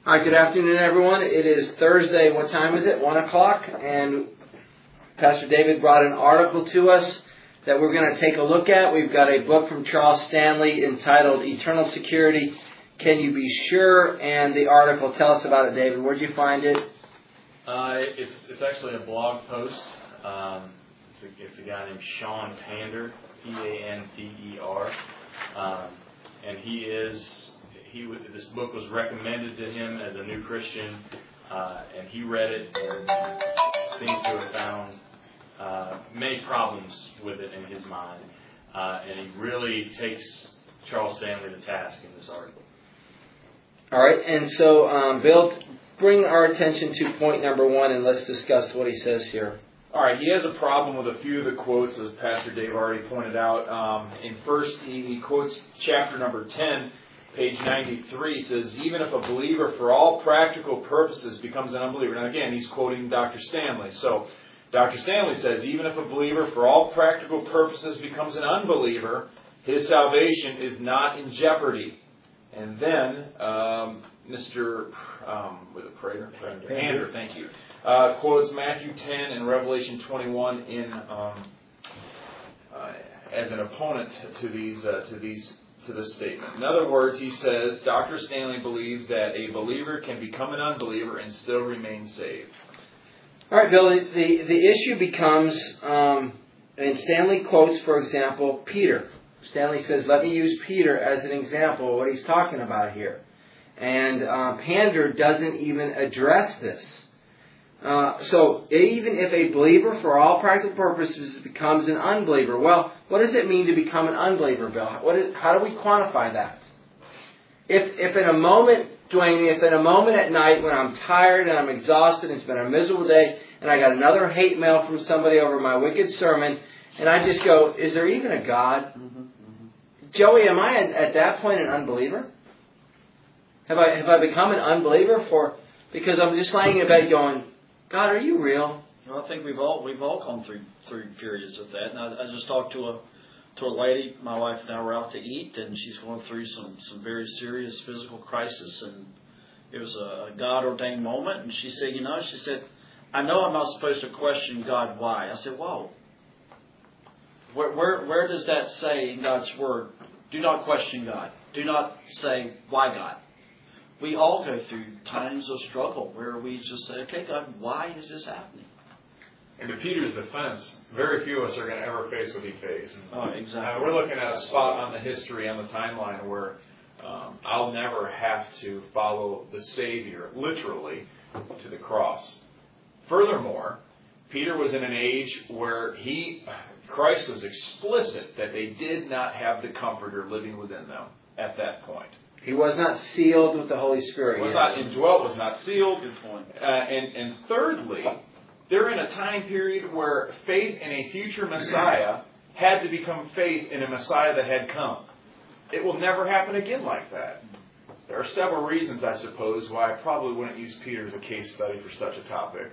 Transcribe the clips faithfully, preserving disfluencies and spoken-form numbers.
Hi, good afternoon, everyone. It is Thursday. What time is it? One o'clock. And Pastor David brought an article to us that we're going to take a look at. We've got a book from Charles Stanley entitled Eternal Security, Can You Be Sure? And the article, tell us about it, David. Where'd you find it? Uh, it's it's actually a blog post. Um, it's, a, it's a guy named Sean Pander, P A N D E R. Um, and he is... He, this book was recommended to him as a new Christian, uh, and he read it and seems to have found uh, many problems with it in his mind. Uh, and he really takes Charles Stanley to task in this article. All right, and so, um, Bill, bring our attention to point number one, and let's discuss what he says here. All right, he has a problem with a few of the quotes, as Pastor Dave already pointed out. Um, in first, he, he quotes chapter number ten. Page ninety-three says, even if a believer for all practical purposes becomes an unbeliever. Now again, he's quoting Doctor Stanley. So Doctor Stanley says, even if a believer for all practical purposes becomes an unbeliever, his salvation is not in jeopardy. And then um, Mister Um, was it Prater? Pander, Pander thank you. Uh, quotes Matthew ten and Revelation twenty-one in um, uh, as an opponent to these uh, to these. to this statement. In other words, he says, Doctor Stanley believes that a believer can become an unbeliever and still remain saved. All right, Bill, the, the issue becomes, um, and Stanley quotes, for example, Peter. Stanley says, let me use Peter as an example of what he's talking about here. And uh, Pander doesn't even address this. Uh, so even if a believer for all practical purposes becomes an unbeliever, well, what does it mean to become an unbeliever, Bill? What is, how do we quantify that? If if in a moment, Dwayne, if in a moment at night when I'm tired and I'm exhausted and it's been a miserable day and I got another hate mail from somebody over my wicked sermon and I just go, is there even a God? Mm-hmm, mm-hmm. Joey, am I at, at that point an unbeliever? Have I have I become an unbeliever for because I'm just laying in bed going, God, are you real? Well, I think we've all we've all gone through through periods of that. And I, I just talked to a to a lady. My wife and I were out to eat, and she's going through some, some very serious physical crisis. And it was a God ordained moment. And she said, you know, she said, I know I'm not supposed to question God why. I said, whoa. Where where where does that say in God's word? Do not question God. Do not say why God. We all go through times of struggle where we just say, okay, God, why is this happening? And to Peter's defense, very few of us are going to ever face what he faced. Oh, exactly. Now, we're looking at a spot on the history, on the timeline, where um, I'll never have to follow the Savior, literally, to the cross. Furthermore, Peter was in an age where he, Christ was explicit that they did not have the Comforter living within them at that point. He was not sealed with the Holy Spirit. Was not indwelt, was not sealed. Good point. Uh, and, and thirdly, they're in a time period where faith in a future Messiah had to become faith in a Messiah that had come. It will never happen again like that. There are several reasons, I suppose, why I probably wouldn't use Peter as a case study for such a topic.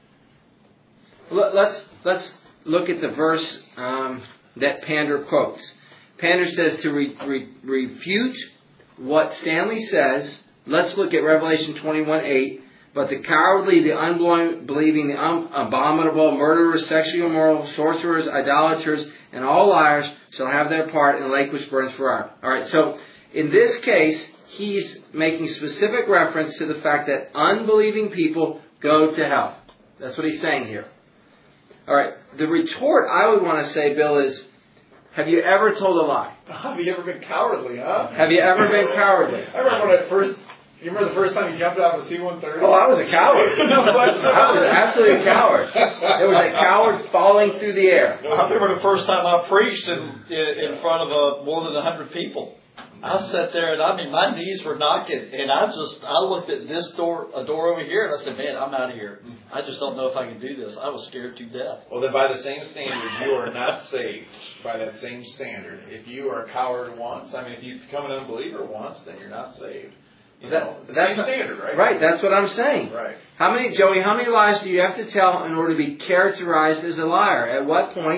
Let's let's look at the verse um, that Pander quotes. Pander says to re, re, refute what Stanley says. Let's look at Revelation twenty-one eight. But the cowardly, the unbelieving, the un- abominable, murderers, sexually immoral, sorcerers, idolaters, and all liars shall have their part in the lake which burns forever. All right, so in this case, he's making specific reference to the fact that unbelieving people go to hell. That's what he's saying here. All right, the retort I would want to say, Bill, is, have you ever told a lie? Have you ever been cowardly, huh? Have you ever been cowardly? I remember when I first... You remember the first time you jumped out of a C one thirty? Oh, I was a coward. No question. I was absolutely a coward. There was a coward falling through the air. I remember the first time I preached in in front of a, more than a hundred people. I sat there and I mean my knees were knocking, and I just I looked at this door, a door over here, and I said, "Man, I'm out of here. I just don't know if I can do this." I was scared to death. Well, then by the same standard, you are not saved. By that same standard, if you are a coward once, I mean, if you become an unbeliever once, then you're not saved. You that, know, that's same standard, right? Right, that's what I'm saying. Right. How many, Joey, how many lies do you have to tell in order to be characterized as a liar? At what point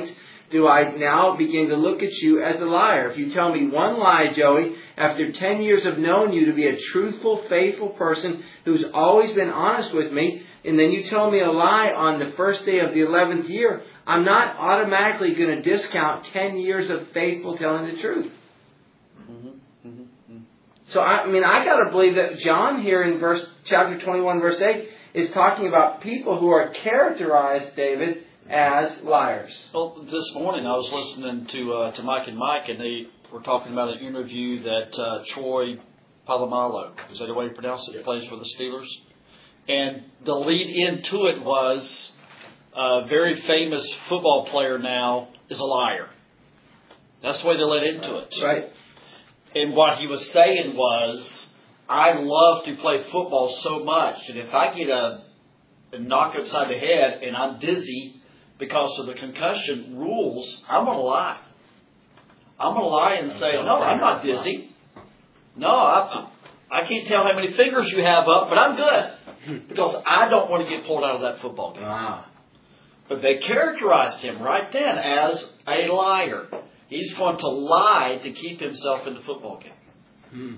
do I now begin to look at you as a liar? If you tell me one lie, Joey, after ten years of knowing you to be a truthful, faithful person who's always been honest with me, and then you tell me a lie on the first day of the eleventh year, I'm not automatically going to discount ten years of faithful telling the truth. Mm-hmm. Mm-hmm. So, I, I mean, I got to believe that John here in verse chapter twenty-one, verse eight, is talking about people who are characterized, David, as liars. Well, this morning I was listening to uh, to Mike and Mike, and they were talking about an interview that uh, Troy Polamalu, is that the way you pronounce it, plays for the Steelers. And the lead into it was a very famous football player now is a liar. That's the way they led into it. Right. And what he was saying was, I love to play football so much, and if I get a, a knock upside the head and I'm dizzy because of the concussion rules, I'm going to lie. I'm going to lie and say, no, I'm not dizzy. No, I, I can't tell how many fingers you have up, but I'm good. Because I don't want to get pulled out of that football game. Ah. But they characterized him right then as a liar. He's going to lie to keep himself in the football game. Hmm.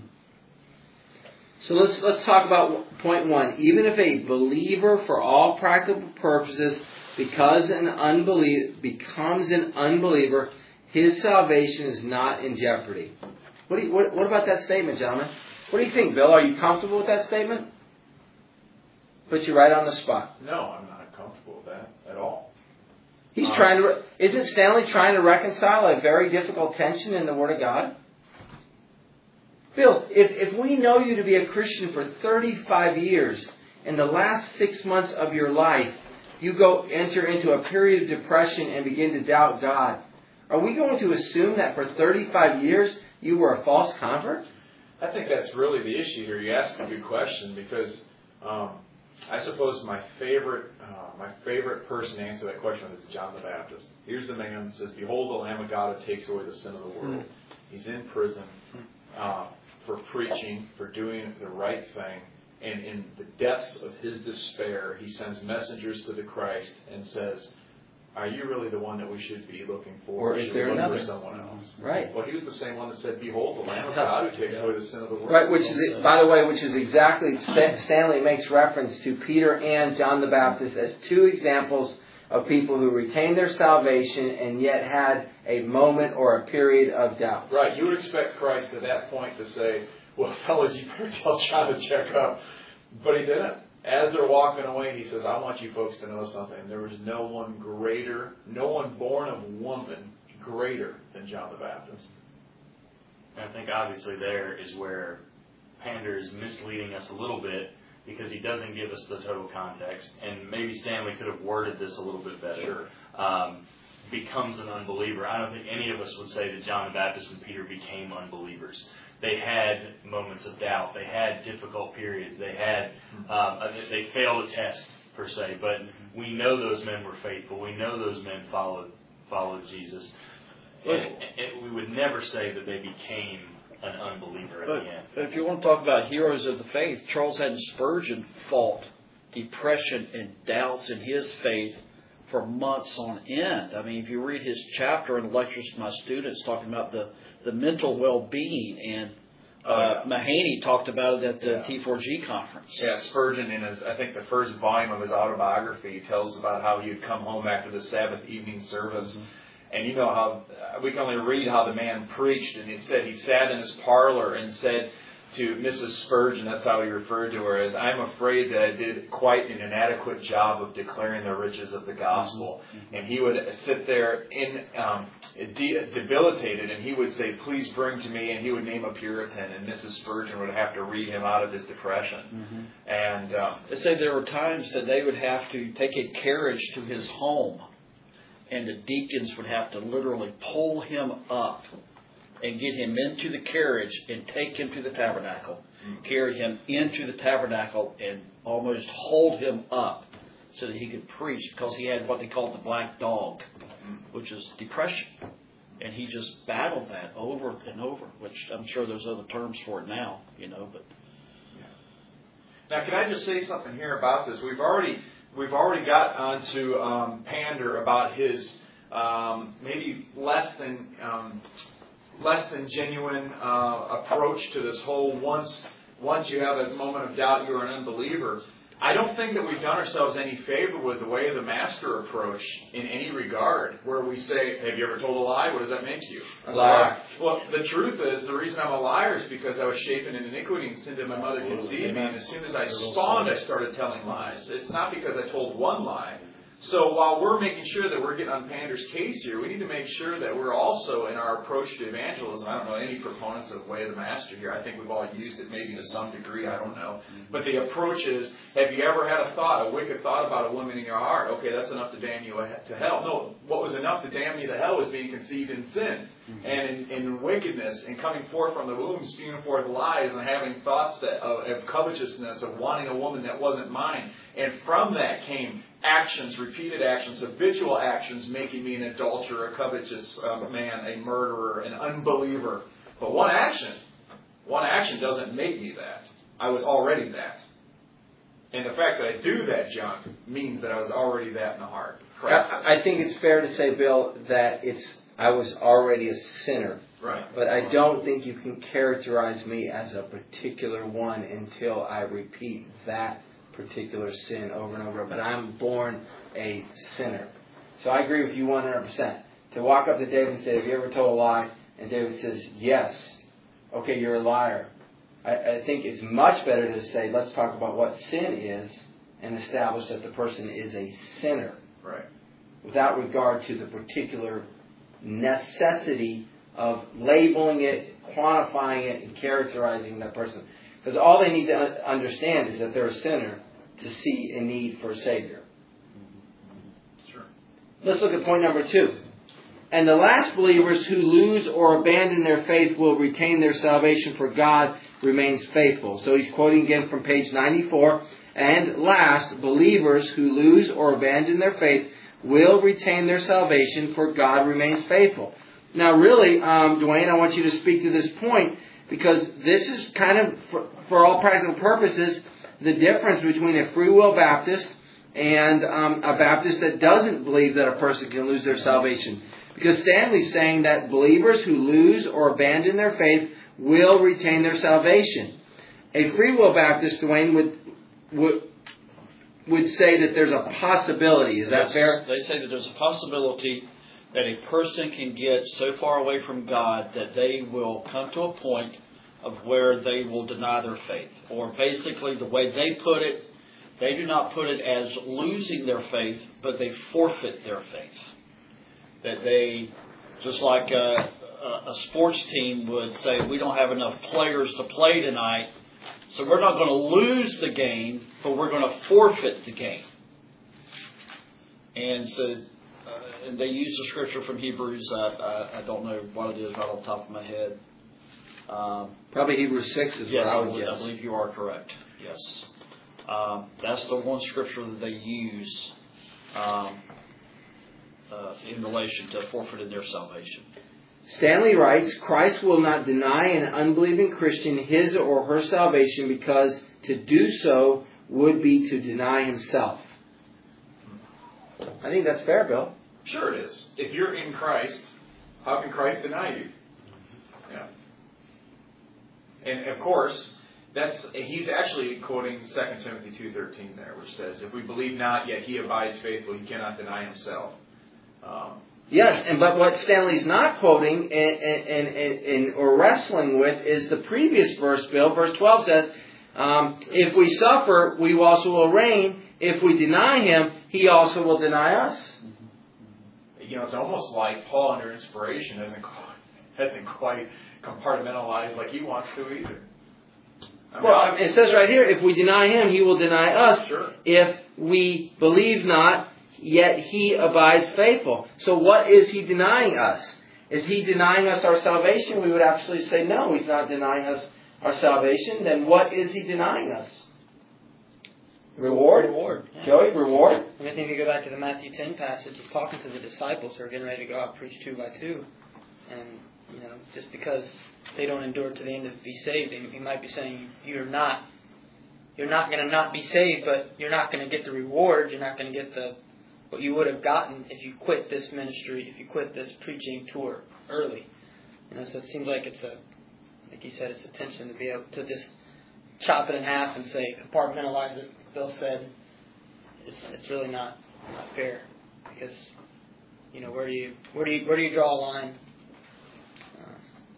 So let's let's talk about point one. Even if a believer, for all practical purposes, because an unbeliever becomes an unbeliever, his salvation is not in jeopardy. What do you, what, what about that statement, gentlemen? What do you think, Bill? Are you comfortable with that statement? Put you right on the spot. No, I'm not comfortable with that at all. He's um, trying to. Isn't Stanley trying to reconcile a very difficult tension in the Word of God? Bill, if if we know you to be a Christian for thirty-five years, in the last six months of your life, you go enter into a period of depression and begin to doubt God, are we going to assume that for thirty-five years you were a false convert? I think that's really the issue here. You asked a good question because um, I suppose my favorite uh, my favorite person to answer that question is John the Baptist. Here's the man that says, "Behold, the Lamb of God who takes away the sin of the world." He's in prison uh, for preaching, for doing the right thing. And in the depths of his despair, he sends messengers to the Christ and says, "Are you really the one that we should be looking for? Or is should there we look another?" for someone else?" Right. Well, he was the same one that said, "Behold, the Lamb of God who takes away the sin of the world." Right, which is, by the way, which is exactly, Stanley makes reference to Peter and John the Baptist as two examples of people who retained their salvation and yet had a moment or a period of doubt. Right, you would expect Christ at that point to say, "Well, fellas, you better tell John to check up." But he didn't. As they're walking away, he says, "I want you folks to know something. There was no one greater, no one born of woman greater than John the Baptist." And I think obviously there is where Pander is misleading us a little bit because he doesn't give us the total context. And maybe Stanley could have worded this a little bit better. Sure. Um, becomes an unbeliever. I don't think any of us would say that John the Baptist and Peter became unbelievers. They had moments of doubt. They had difficult periods. They had um, they failed a test per se. But we know those men were faithful. We know those men followed followed Jesus. And, and we would never say that they became an unbeliever at But, the end. but if you want to talk about heroes of the faith, Charles Haddon Spurgeon fought depression and doubts in his faith for months on end. I mean, if you read his chapter in lectures to my students talking about the, the mental well-being, and uh, oh, yeah. Mahaney talked about it at the Yeah. T four G conference. Yeah, Spurgeon, in his, I think the first volume of his autobiography, tells about how he'd come home after the Sabbath evening service. Mm-hmm. And you know how, uh, we can only read how the man preached, and it said he sat in his parlor and said to Missus Spurgeon, that's how he referred to her, as, "I'm afraid that I did quite an inadequate job of declaring the riches of the gospel." Mm-hmm. And he would sit there in um, de- debilitated, and he would say, "Please bring to me," and he would name a Puritan, and Missus Spurgeon would have to read him out of his depression. Mm-hmm. And um, they say there were times that they would have to take a carriage to his home, and the deacons would have to literally pull him up and get him into the carriage and take him to the tabernacle, mm-hmm. carry him into the tabernacle and almost hold him up so that he could preach, because he had what they called the black dog, mm-hmm. which is depression. And he just battled that over and over, which I'm sure there's other terms for it now, you know. But yeah. Now, can I just say something here about this? We've already we've already got onto um, Pander about his um, maybe less than um, less than genuine uh, approach to this whole once once you have a moment of doubt, you're an unbeliever. I don't think that we've done ourselves any favor with the way of the master approach in any regard, where we say, have you ever told a lie? What does that make you? A liar. Well, the truth is, the reason I'm a liar is because I was shapen in iniquity and sin that my mother conceived me, and as soon as I spawned, I started telling lies. It's not because I told one lie. So while we're making sure that we're getting on Pander's case here, we need to make sure that we're also, in our approach to evangelism, I don't know any proponents of Way of the Master here. I think we've all used it maybe to some degree, I don't know. But the approach is, have you ever had a thought, a wicked thought about a woman in your heart? Okay, that's enough to damn you to hell. No, what was enough to damn you to hell was being conceived in sin. And in, in wickedness, and coming forth from the womb, spewing forth lies, and having thoughts that of, of covetousness, of wanting a woman that wasn't mine. And from that came actions, repeated actions, habitual actions, making me an adulterer, a covetous uh, man, a murderer, an unbeliever. But one action, one action doesn't make me that. I was already that. And the fact that I do that junk means that I was already that in the heart. Christ. I, I think it's fair to say, Bill, that it's I was already a sinner. Right. But I don't think you can characterize me as a particular one until I repeat that particular sin over and over. But I'm born a sinner. So I agree with you one hundred percent. To walk up to David and say, have you ever told a lie? And David says, yes. Okay, you're a liar. I, I think it's much better to say, let's talk about what sin is and establish that the person is a sinner. Right. Without regard to the particular necessity of labeling it, quantifying it, and characterizing that person. Because all they need to understand is that they're a sinner to see a need for a Savior. Sure. Let's look at point number two. And the last believers who lose or abandon their faith will retain their salvation, for God remains faithful. So he's quoting again from page ninety-four. And last, believers who lose or abandon their faith will retain their salvation, for God remains faithful. Now really, um, Dwayne, I want you to speak to this point, because this is kind of, for, for all practical purposes, the difference between a free will Baptist and um, a Baptist that doesn't believe that a person can lose their salvation. Because Stanley's saying that believers who lose or abandon their faith will retain their salvation. A free will Baptist, Dwayne, would would would say that there's a possibility. Is that yes, fair? They say that there's a possibility that a person can get so far away from God that they will come to a point of where they will deny their faith. Or basically, the way they put it, they do not put it as losing their faith, but they forfeit their faith. That they, just like a, a sports team would say, we don't have enough players to play tonight, so we're not going to lose the game, but we're going to forfeit the game. And so uh, and they use the scripture from Hebrews. I, I, I don't know what it is right off the top of my head. Um, Probably Hebrews six is yes, what I I would believe, guess. I believe you are correct. Yes. Um, that's the one scripture that they use um, uh, in relation to forfeiting their salvation. Stanley writes, Christ will not deny an unbelieving Christian his or her salvation, because to do so would be to deny himself. I think that's fair, Bill. Sure it is. If you're in Christ, how can Christ deny you? Yeah. And of course, that's he's actually quoting Second Timothy two thirteen there, which says, if we believe not, yet he abides faithful, he cannot deny himself. Um, Yes, and but what Stanley's not quoting and, and, and, and or wrestling with is the previous verse, Bill. Verse twelve says, um, if we suffer, we also will reign. If we deny him, he also will deny us. You know, it's almost like Paul, under inspiration, hasn't hasn't quite compartmentalized like he wants to either. I mean, Well, it says right here, if we deny him, he will deny us. Sure. If we believe not, yet he abides faithful. So what is he denying us? Is he denying us our salvation? We would actually say, no, he's not denying us our salvation. Then what is he denying us? Reward? Reward. Yeah. Joey, reward? And I think if you go back to the Matthew ten passage, he's talking to the disciples who are getting ready to go out and preach two by two. And, you know, just because they don't endure to the end to be saved, he might be saying, you're not, you're not going to not be saved, but you're not going to get the reward, you're not going to get the, what you would have gotten if you quit this ministry, if you quit this preaching tour early. You know, so it seems like it's a, like you said, it's a tension to be able to just chop it in half and say compartmentalize it. Like Bill said, it's it's really not not fair, because you know where do you where do you where do you draw a line? Uh,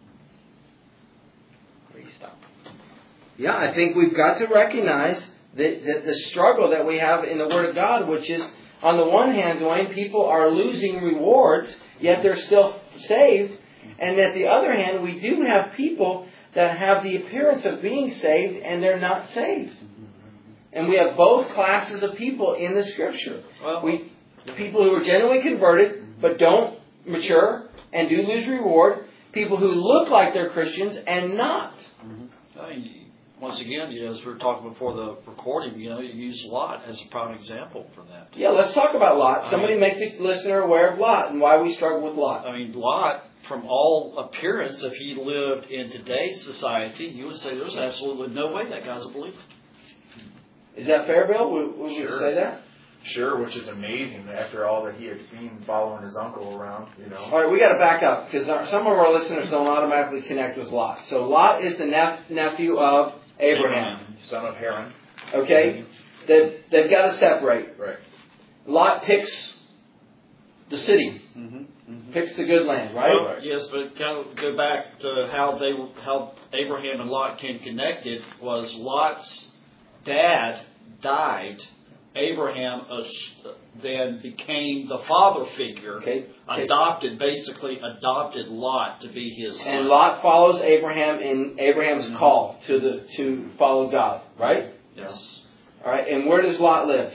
where do you stop? Yeah, I think we've got to recognize that, that the struggle that we have in the Word of God, which is, on the one hand, Dwayne, people are losing rewards, yet they're still saved. And at the other hand, we do have people that have the appearance of being saved and they're not saved. And we have both classes of people in the Scripture. Well, we people who are genuinely converted but don't mature and do lose reward. People who look like they're Christians and not. I mean, once again, you know, as we were talking before the recording, you know, you use Lot as a prime example for that. Yeah, let's talk about Lot. I Somebody mean, make the listener aware of Lot and why we struggle with Lot. I mean, Lot, from all appearance, if he lived in today's society, you would say there's absolutely no way that guy's a believer. Is that fair, Bill? Would, would Sure. we say that? Sure, which is amazing after all that he had seen following his uncle around, you know. All right, we got to back up because some of our listeners don't automatically connect with Lot. So Lot is the nep- nephew of Abraham. Son of Haran. Okay? They've, they've got to separate. Right. Lot picks the city, Mm-hmm. Mm-hmm. picks the good land, right? Well, yes, but kind of go back to how they, how Abraham and Lot came connected. Was Lot's dad died. Abraham uh, then became the father figure, Okay. Okay. adopted, basically adopted Lot to be his son. And Lot follows Abraham in Abraham's Mm-hmm. call to the to follow God, right? Yes. All right, and where does Lot live?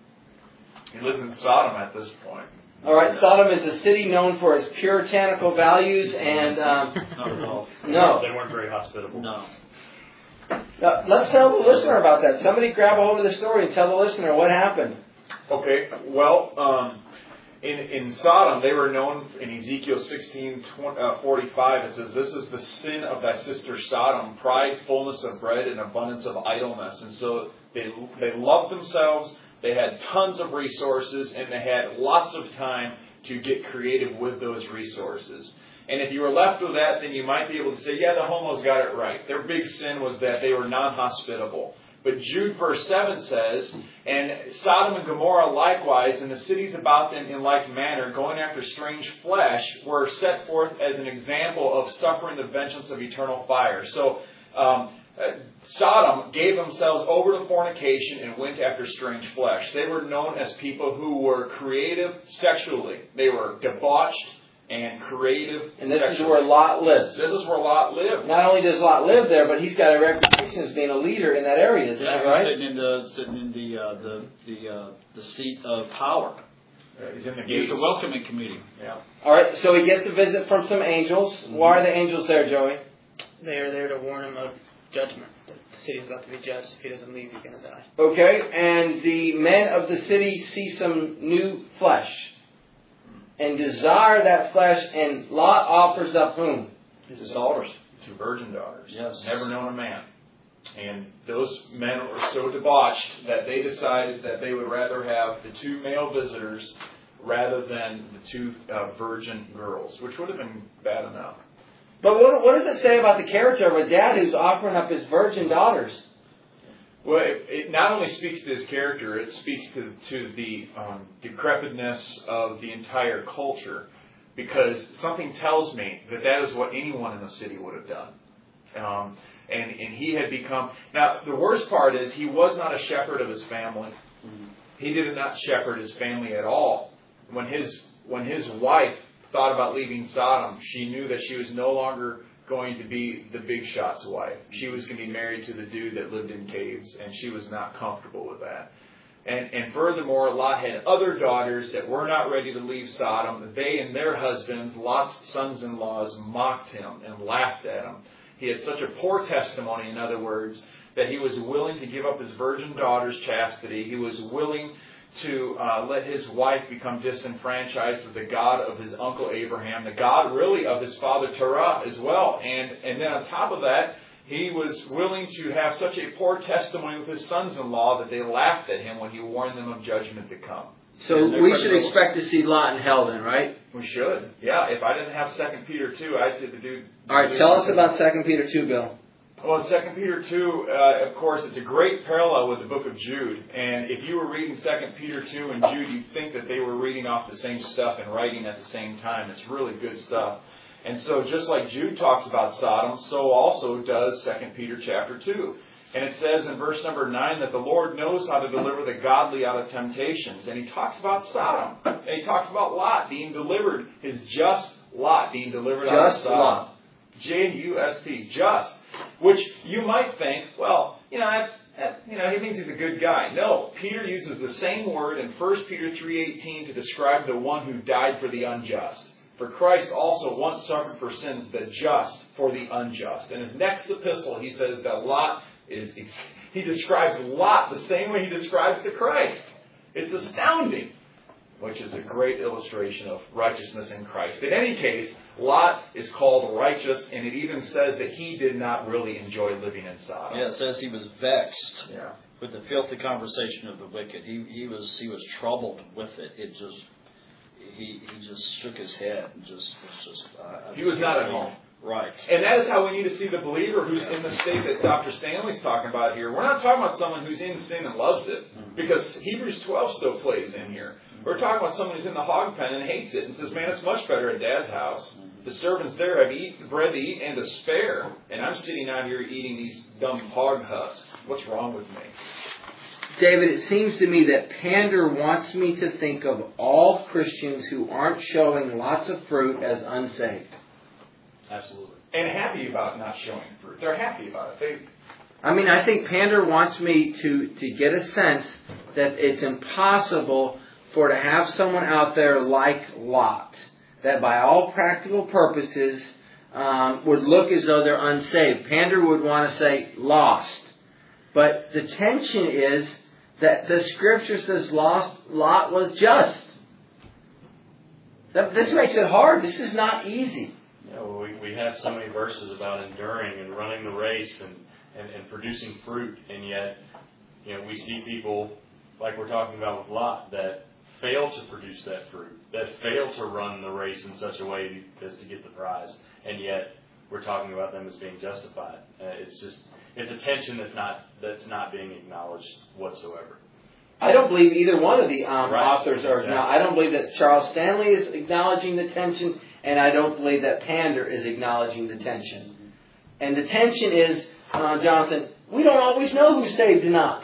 He lives in Sodom at this point. All right, Sodom is a city known for its puritanical values and um, Not at all. no. They weren't very hospitable. No. Now, let's tell the listener about that. Somebody grab a hold of the story and tell the listener what happened. Okay, well, um, in in Sodom, they were known in Ezekiel sixteen forty-five. It says, "This is the sin of thy sister Sodom: pride, fullness of bread, and abundance of idleness." And so they they loved themselves. They had tons of resources, and they had lots of time to get creative with those resources. And if you were left with that, then you might be able to say, yeah, the homos got it right. Their big sin was that they were non-hospitable. But Jude verse seven says, "And Sodom and Gomorrah likewise, and the cities about them in like manner, going after strange flesh, were set forth as an example of suffering the vengeance of eternal fire." So um, uh, Sodom gave themselves over to fornication and went after strange flesh. They were known as people who were creative sexually. They were debauched and creative. And this sexually. is where Lot lives. This is where Lot lived. Not only does Lot live there, but he's got a reputation as being a leader in that area. Isn't Yeah, that he's right? sitting in the sitting in the uh, the the uh, the seat of power. Uh, he's in the He's gates. the welcoming committee. Yeah. All right, so he gets a visit from some angels. Why are the angels there, Joey? They are there to warn him of judgment. That the city is about to be judged. If he doesn't leave, he's going to die. Okay, and the men of the city see some new flesh and desire that flesh, and Lot offers up whom? His daughters. Two virgin daughters. Yes. Never known a man. And those men were so debauched that they decided that they would rather have the two male visitors rather than the two uh, virgin girls, which would have been bad enough. But what, what does it say about the character of a dad who's offering up his virgin daughters? Well, it, it not only speaks to his character, it speaks to, to the um, decrepitness of the entire culture, because something tells me that that is what anyone in the city would have done. Um, and, and he had become... Now, the worst part is he was not a shepherd of his family. He did not shepherd his family at all. When his when his wife thought about leaving Sodom, she knew that she was no longer going to be the big shot's wife. She was going to be married to the dude that lived in caves, and she was not comfortable with that. And, and furthermore, Lot had other daughters that were not ready to leave Sodom. They and their husbands, Lot's sons-in-laws, mocked him and laughed at him. He had such a poor testimony, in other words, that he was willing to give up his virgin daughter's chastity. He was willing to uh, let his wife become disenfranchised with the God of his uncle Abraham, the God really of his father Terah as well. And, and then on top of that, he was willing to have such a poor testimony with his sons-in-law that they laughed at him when he warned them of judgment to come. So And we they're should credible. expect to see Lot in hell then, right? We should. Yeah, if I didn't have Second Peter two, I'd do the dude. All right, tell us about Second Peter two, Bill. Well, Second Peter two, uh, of course, it's a great parallel with the book of Jude. And if you were reading Second Peter two and Jude, you'd think that they were reading off the same stuff and writing at the same time. It's really good stuff. And so just like Jude talks about Sodom, so also does Second Peter chapter two. And it says in verse number nine that the Lord knows how to deliver the godly out of temptations. And he talks about Sodom. And he talks about Lot being delivered, his just Lot being delivered out of Just Sodom. Lot. J U S T, just. Which you might think, well, you know, that's, that, you know, he thinks he's a good guy. No, Peter uses the same word in First Peter three eighteen to describe the one who died for the unjust. For Christ also once suffered for sins, the just for the unjust. In his next epistle, he says that Lot is, he describes Lot the same way he describes the Christ. It's astounding, which is a great illustration of righteousness in Christ. In any case, Lot is called righteous, and it even says that he did not really enjoy living in Sodom. Yeah, it says he was vexed Yeah. with the filthy conversation of the wicked. He he was he was troubled with it. It just he he just shook his head and just was just. Uh, He was not at home. Right. And that is how we need to see the believer who's in the state that Doctor Stanley's talking about here. We're not talking about someone who's in sin and loves it, because Hebrews twelve still plays in here. We're talking about someone who's in the hog pen and hates it and says, man, it's much better at Dad's house. The servants there have eat, bread to eat and to spare, and I'm sitting out here eating these dumb hog husks. What's wrong with me? David, it seems to me that Pander wants me to think of all Christians who aren't showing lots of fruit as unsaved. Absolutely. And happy about not showing fruit. They're happy about it. They, I mean, I think Pander wants me to, to get a sense that it's impossible for to have someone out there like Lot, that by all practical purposes um, would look as though they're unsaved. Pander would want to say lost. But the tension is that the Scripture says lost, Lot was just. That, this makes it hard. This is not easy. You know, we, we have so many verses about enduring and running the race and, and, and producing fruit, and yet, you know, we see people, like we're talking about with Lot, that fail to produce that fruit, that fail to run the race in such a way as to get the prize, and yet we're talking about them as being justified. Uh, it's just, it's a tension that's not that's not being acknowledged whatsoever. I don't believe either one of the um, Right. authors are. Exactly. Now, I don't believe that Charles Stanley is acknowledging the tension, and I don't believe that Pander is acknowledging the tension. And the tension is, uh, Jonathan, we don't always know who's saved and not.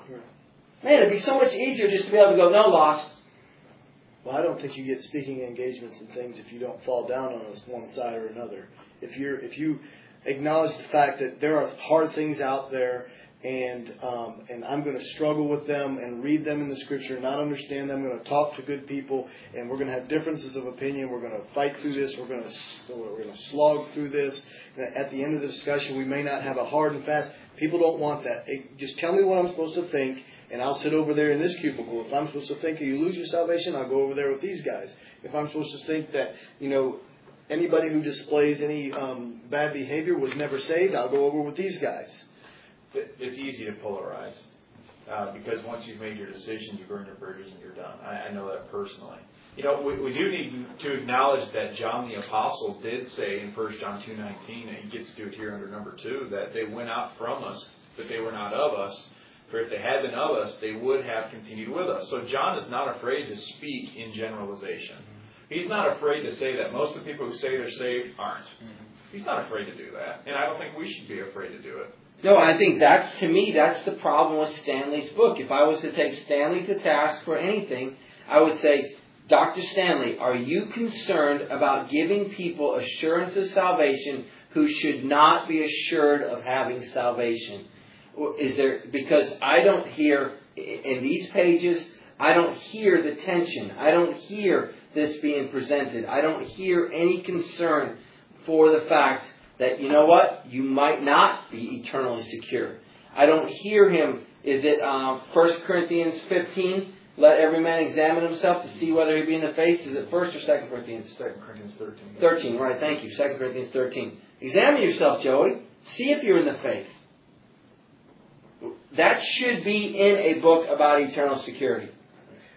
Man, it'd be so much easier just to be able to go, no, lost. Well, I don't think you get speaking engagements and things if you don't fall down on one side or another. If you're, if you acknowledge the fact that there are hard things out there, and um, and I'm going to struggle with them and read them in the Scripture, not understand them. I'm going to talk to good people, and we're going to have differences of opinion. We're going to fight through this. We're going to we're going to slog through this. At the end of the discussion, we may not have a hard and fast. People don't want that. It, just tell me what I'm supposed to think, and I'll sit over there in this cubicle. If I'm supposed to think you lose your salvation, I'll go over there with these guys. If I'm supposed to think that, you know, anybody who displays any um, bad behavior was never saved, I'll go over with these guys. it's easy to polarize uh, because once you've made your decision, you burn your bridges and you're done. I, I know that personally. You know, we, we do need to acknowledge that John the Apostle did say in First John two nineteen, and he gets to it here under number two, that they went out from us, but they were not of us. For if they had been of us, they would have continued with us. So John is not afraid to speak in generalization. He's not afraid to say that most of the people who say they're saved aren't. He's not afraid to do that. And I don't think we should be afraid to do it. No, I think that's, to me, that's the problem with Stanley's book. If I was to take Stanley to task for anything, I would say, Doctor Stanley, are you concerned about giving people assurance of salvation who should not be assured of having salvation? Is there, because I don't hear, in these pages, I don't hear the tension. I don't hear this being presented. I don't hear any concern for the fact that, you know what, you might not be eternally secure. I don't hear him, is it um, First Corinthians fifteen, let every man examine himself to see whether he be in the faith? Is it First or Second Corinthians? Second Corinthians thirteen. thirteen, right, thank you, Second Corinthians thirteen. Examine yourself, Joey. See if you're in the faith. That should be in a book about eternal security.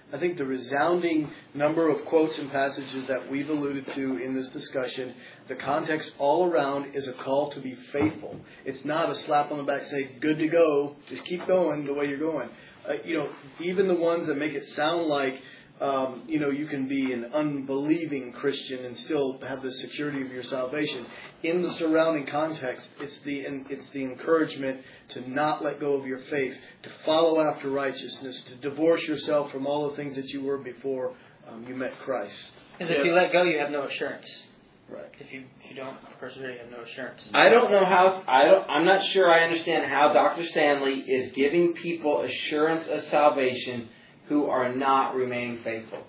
I think the resounding number of quotes and passages that we've alluded to in this discussion, the context all around is a call to be faithful. It's not a slap on the back, say, good to go, just keep going the way you're going. Uh, you know, even the ones that make it sound like, um, you know, you can be an unbelieving Christian and still have the security of your salvation. In the surrounding context, it's the it's the encouragement to not let go of your faith, to follow after righteousness, to divorce yourself from all the things that you were before um, you met Christ. Because if you let go, you have no assurance. Right. If you if you don't persevere, you have no assurance. I don't know how. I don't. I'm not sure. I understand how Doctor Stanley is giving people assurance of salvation who are not remaining faithful.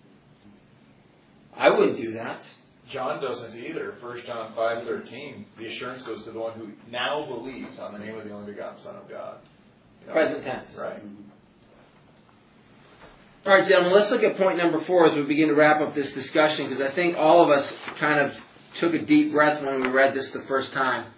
I wouldn't do that. John doesn't either. First John five thirteen, the assurance goes to the one who now believes on the name of the only begotten Son of God. You know, Present tense. Right. All right, gentlemen, let's look at point number four as we begin to wrap up this discussion, because I think all of us kind of took a deep breath when we read this the first time.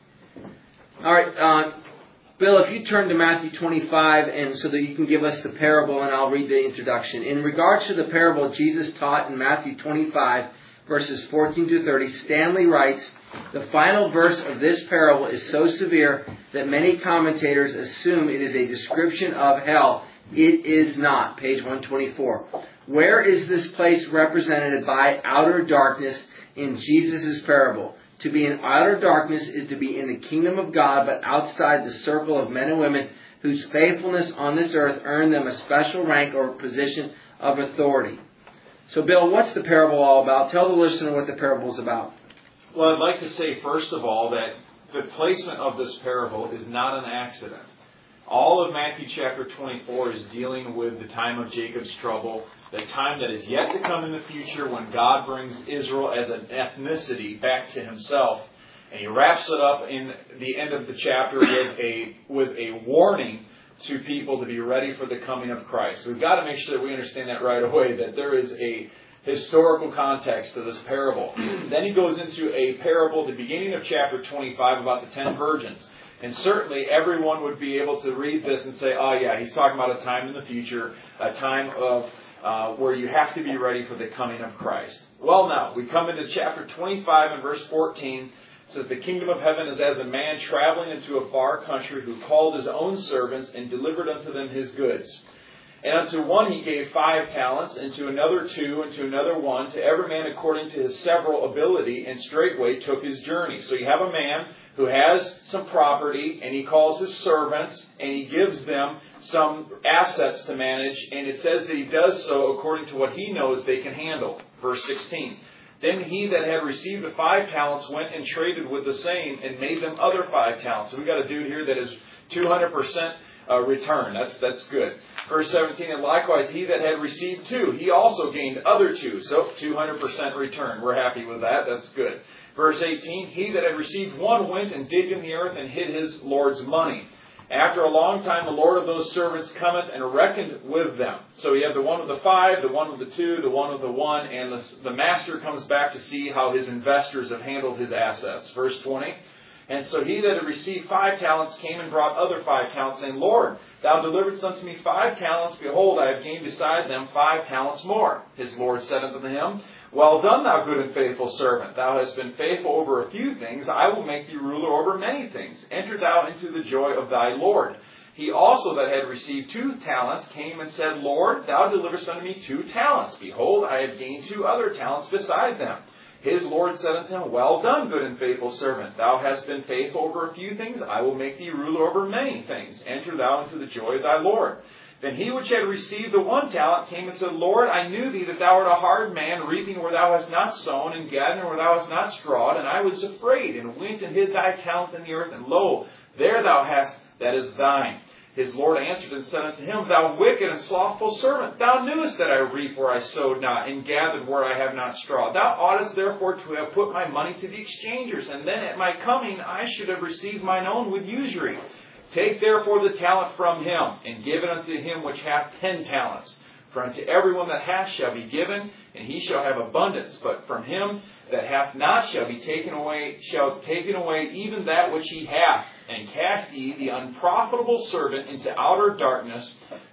All right, uh, Bill, if you turn to Matthew twenty-five, and so that you can give us the parable, and I'll read the introduction. In regards to the parable Jesus taught in Matthew twenty-five, verses fourteen to thirty, Stanley writes, the final verse of this parable is so severe that many commentators assume it is a description of hell. It is not. Page one twenty-four. Where is this place represented by outer darkness in Jesus' parable? To be in outer darkness is to be in the kingdom of God, but outside the circle of men and women whose faithfulness on this earth earned them a special rank or position of authority. So, Bill, what's the parable all about? Tell the listener what the parable is about. Well, I'd like to say, first of all, that the placement of this parable is not an accident. All of Matthew chapter twenty-four is dealing with the time of Jacob's trouble, the time that is yet to come in the future when God brings Israel as an ethnicity back to himself. And he wraps it up in the end of the chapter with a with a warning to people to be ready for the coming of Christ. We've got to make sure that we understand that right away, that there is a historical context to this parable. Then he goes into a parable at the beginning of chapter twenty-five about the ten virgins. And certainly everyone would be able to read this and say, oh yeah, he's talking about a time in the future, a time of uh, where you have to be ready for the coming of Christ. Well now, we come into chapter twenty-five and verse fourteen. It says, the kingdom of heaven is as a man traveling into a far country who called his own servants and delivered unto them his goods. And unto one he gave five talents, and to another two, and to another one, to every man according to his several ability, and straightway took his journey. So you have a man who has some property, and he calls his servants, and he gives them some assets to manage, and it says that he does so according to what he knows they can handle. Verse sixteen. Then he that had received the five talents went and traded with the same, and made them other five talents. So we've got a dude here that is two hundred percent uh, return. That's that's good. Verse seventeen, and likewise he that had received two, he also gained other two. So two hundred percent return. We're happy with that. That's good. Verse eighteen, he that had received one went and digged in the earth and hid his Lord's money. After a long time, the Lord of those servants cometh and reckoned with them. So you have the one with the five, the one with the two, the one with the one, and the, the master comes back to see how his investors have handled his assets. Verse twenty, and so he that had received five talents came and brought other five talents, saying, Lord, thou deliveredst unto me five talents. Behold, I have gained beside them five talents more. His Lord said unto him, well done, thou good and faithful servant. Thou hast been faithful over a few things. I will make thee ruler over many things. Enter thou into the joy of thy Lord. He also that had received two talents came and said, Lord, thou deliverest unto me two talents. Behold, I have gained two other talents beside them. His Lord said unto him, well done, good and faithful servant. Thou hast been faithful over a few things. I will make thee ruler over many things. Enter thou into the joy of thy Lord. Then he which had received the one talent came and said, Lord, I knew thee that thou art a hard man, reaping where thou hast not sown, and gathering where thou hast not strawed. And I was afraid, and went and hid thy talent in the earth. And lo, there thou hast, that is thine. His Lord answered and said unto him, thou wicked and slothful servant, thou knewest that I reap where I sowed not, and gathered where I have not strawed. Thou oughtest therefore to have put my money to the exchangers, and then at my coming I should have received mine own with usury. Take therefore the talent from him, and give it unto him which hath ten talents. For unto everyone that hath shall be given, and he shall have abundance. But from him that hath not shall be taken away, shall taken away even that which he hath. And cast ye the unprofitable servant into outer darkness.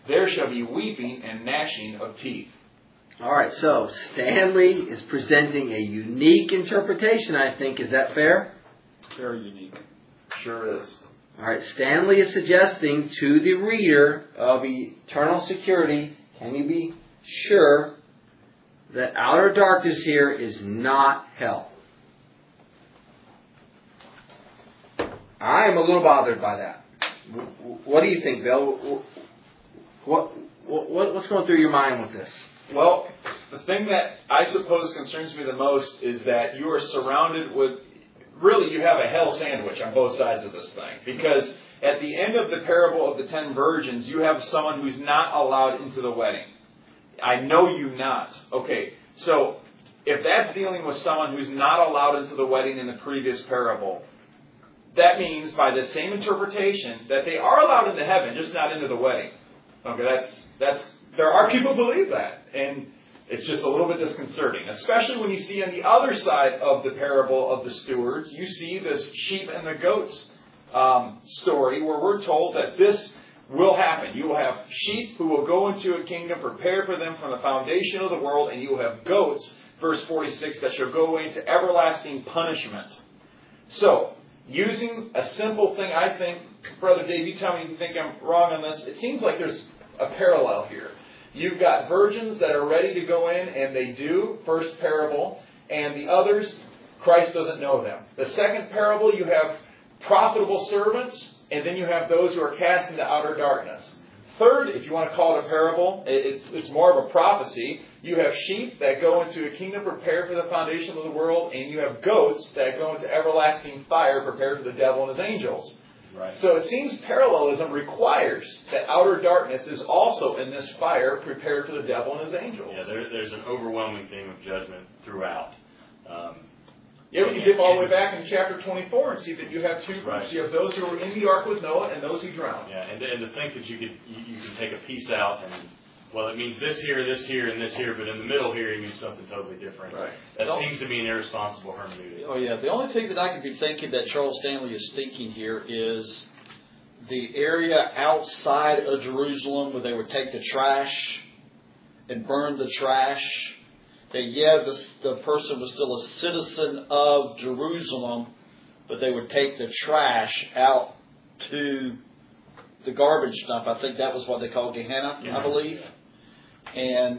there shall be weeping and gnashing of teeth. All right, so Stanley is presenting a unique interpretation, I think. Is that fair? Very unique. Sure is. All right, Stanley is suggesting to the reader of eternal security, can you be sure that outer darkness here is not hell? I am a little bothered by that. What do you think, Bill? What, what what's going through your mind with this? Well, the thing that I suppose concerns me the most is that you are surrounded with, really you have a hell sandwich on both sides of this thing. Because at the end of the parable of the ten virgins, you have someone who's not allowed into the wedding. I know you not. Okay, so if that's dealing with someone who's not allowed into the wedding in the previous parable, that means by the same interpretation that they are allowed into heaven, just not into the wedding. Okay, that's that's there are people who believe that, and it's just a little bit disconcerting, especially when you see on the other side of the parable of the stewards, you see this sheep and the goats um, story where we're told that this will happen. You will have sheep who will go into a kingdom prepared for them from the foundation of the world, and you will have goats, verse forty-six, that shall go away into everlasting punishment. So, using a simple thing, I think, Brother Dave, you tell me if you think I'm wrong on this, it seems like there's a parallel here. You've got virgins that are ready to go in, and they do, first parable, and the others, Christ doesn't know them. The second parable, you have profitable servants, and then you have those who are cast into outer darkness. Third, if you want to call it a parable, it's, it's more of a prophecy. You have sheep that go into a kingdom prepared for the foundation of the world, and you have goats that go into everlasting fire prepared for the devil and his angels. Right. So it seems parallelism requires that outer darkness is also in this fire prepared for the devil and his angels. Yeah, there, there's an overwhelming theme of judgment throughout. Um, Yeah, we can dip all the way back in chapter twenty-four and see that you have two groups. Right. You have those who were in the ark with Noah and those who drowned. Yeah, and, and to think that you could you, you can take a piece out and, well, it means this here, this here, and this here, but in the middle here it means something totally different. Right. That seems to be an irresponsible hermeneutic. Oh, yeah. The only thing that I could be thinking that Charles Stanley is thinking here is the area outside of Jerusalem where they would take the trash and burn the trash. That, yeah, the, the person was still a citizen of Jerusalem, but they would take the trash out to the garbage dump. I think that was what they called Gehenna, Yeah. I believe. And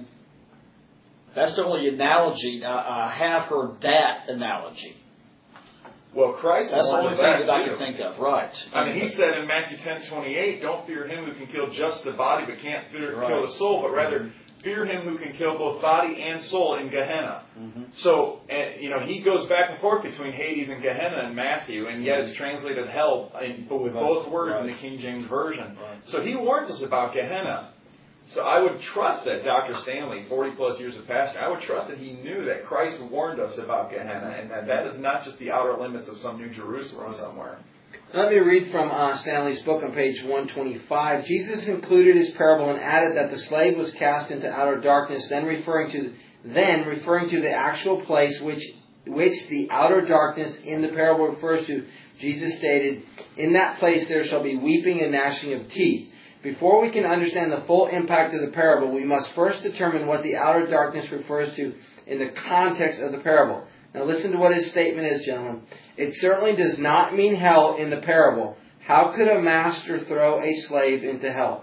that's the only analogy. I, I have heard that analogy. Well, Christ That's the warned only of thing that I too. can think of. Right. I mean, he said in Matthew ten twenty-eight, don't fear him who can kill just the body but can't fear, Right. kill the soul, but rather fear him who can kill both body and soul in Gehenna. Mm-hmm. So, uh, you know, he goes back and forth between Hades and Gehenna in Matthew, and yet it's translated hell in, but with Right. both words Right. in the King James Version. Right. So he warns us about Gehenna. So I would trust that Doctor Stanley, forty plus years of pastor, I would trust that he knew that Christ warned us about Gehenna, and that that is not just the outer limits of some New Jerusalem somewhere. Let me read from uh, Stanley's book on page one twenty-five. Jesus concluded his parable and added that the slave was cast into outer darkness, then referring to then referring to the actual place which which the outer darkness in the parable refers to. Jesus stated, "In that place there shall be weeping and gnashing of teeth." Before we can understand the full impact of the parable, we must first determine what the outer darkness refers to in the context of the parable. Now listen to what his statement is, gentlemen. It certainly does not mean hell in the parable. How could a master throw a slave into hell?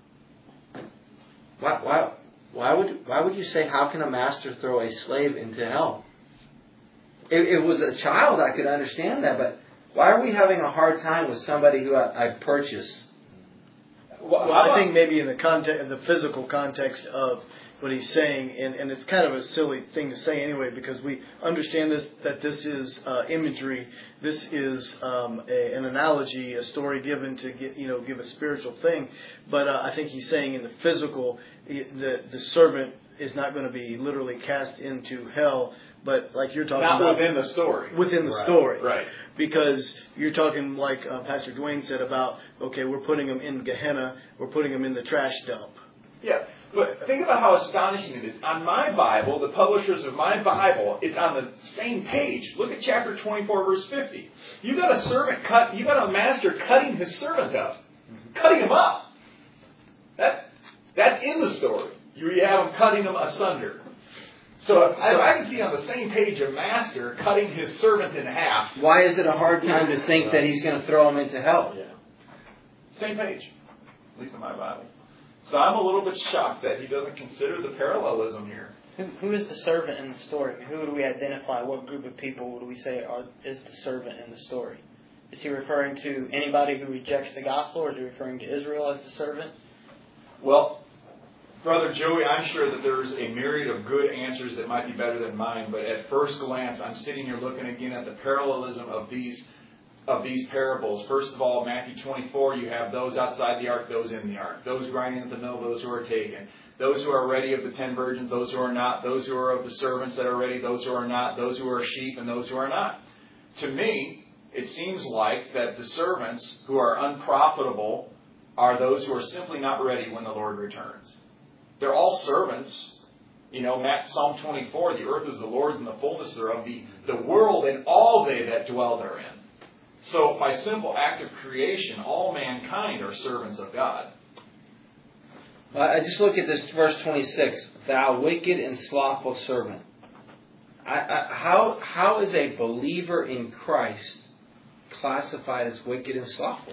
Why, why, why would why would you say, how can a master throw a slave into hell? If it was a child, I could understand that, but why are we having a hard time with somebody who I, I purchased? Well, I think maybe in the context, in the physical context of what he's saying, and, and it's kind of a silly thing to say anyway, because we understand this that this is uh, imagery, this is um, a, an analogy, a story given to get, you know, give a spiritual thing. But uh, I think he's saying in the physical, the the servant is not going to be literally cast into hell, but like you're talking Not about within the story. within the Right. story, Right. Because you're talking like uh, Pastor Dwayne said about, okay, we're putting them in Gehenna, we're putting them in the trash dump. Yeah, but think about how astonishing it is. On my Bible, the publishers of my Bible, it's on the same page. Look at chapter twenty-four, verse fifty. You got a servant cut. You got a master cutting his servant up, cutting him up. That That's in the story. You have him cutting them asunder. So if, if I can see on the same page a master cutting his servant in half. Why is it a hard time to think that he's going to throw him into hell? Yeah. Same page, at least in my Bible. So I'm a little bit shocked that he doesn't consider the parallelism here. Who, who is the servant in the story? I mean, who do we identify? What group of people do we say are, is the servant in the story? Is he referring to anybody who rejects the gospel, or is he referring to Israel as the servant? Well, Brother Joey, I'm sure that there's a myriad of good answers that might be better than mine, but at first glance, I'm sitting here looking again at the parallelism of these of these parables. First of all, Matthew twenty-four, you have those outside the ark, those in the ark. Those grinding at the mill, those who are taken. Those who are ready of the ten virgins, those who are not. Those who are of the servants that are ready, those who are not. Those who are sheep and those who are not. To me, it seems like that the servants who are unprofitable are those who are simply not ready when the Lord returns. They're all servants. You know, Psalm twenty-four, the earth is the Lord's and the fullness thereof, the, the world and all they that dwell therein. So, by simple act of creation, all mankind are servants of God. I just look at this verse twenty-six. Thou wicked and slothful servant. I, I, how how is a believer in Christ classified as wicked and slothful?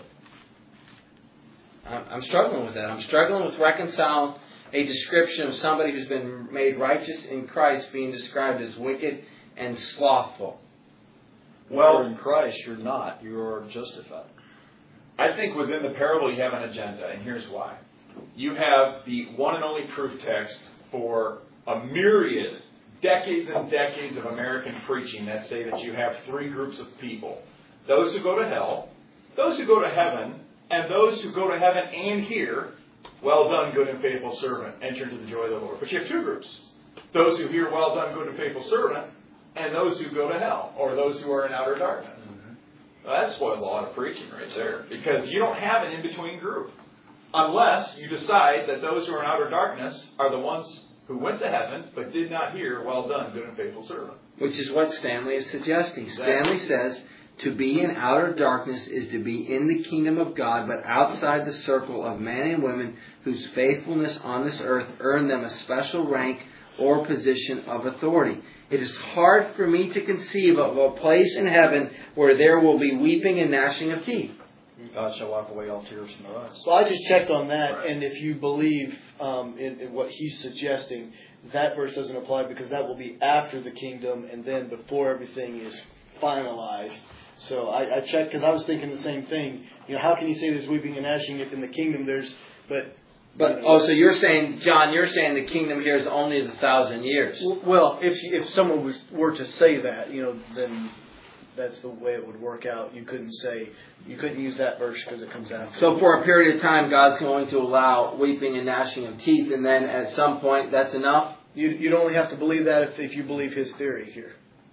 I'm, I'm struggling with that. I'm struggling with reconciling a description of somebody who's been made righteous in Christ being described as wicked and slothful. Well, in Christ, you're not. You are justified. I think within the parable you have an agenda, and here's why. You have the one and only proof text for a myriad, decades and decades of American preaching that say that you have three groups of people. Those who go to hell, those who go to heaven, and those who go to heaven and hear, well done, good and faithful servant, enter into the joy of the Lord. But you have two groups. Those who hear, well done, good and faithful servant, and those who go to hell, or those who are in outer darkness. Mm-hmm. Well, that spoils a lot of preaching right there, because you don't have an in-between group. Unless you decide that those who are in outer darkness are the ones who went to heaven, but did not hear, well done, good and faithful servant. Which is what Stanley is suggesting. Exactly. Stanley says, to be in outer darkness is to be in the kingdom of God, but outside the circle of men and women whose faithfulness on this earth earned them a special rank or position of authority. It is hard for me to conceive of a place in heaven where there will be weeping and gnashing of teeth. God shall wipe away all tears from their eyes. So I just checked on that, Right. and if you believe um, in, in what he's suggesting, that verse doesn't apply because that will be after the kingdom and then before everything is finalized. So I, I checked because I was thinking the same thing. You know, how can you say there's weeping and gnashing if in the kingdom there's, but... But you know, oh, so you're saying, John, you're saying the kingdom here is only the thousand years. Well, if if someone was were to say that, you know, then that's the way it would work out. You couldn't say, you couldn't use that verse because it comes after. So for a period of time, God's going to allow weeping and gnashing of teeth, and then at some point, that's enough? You, you'd only have to believe that if, if you believe his theory here.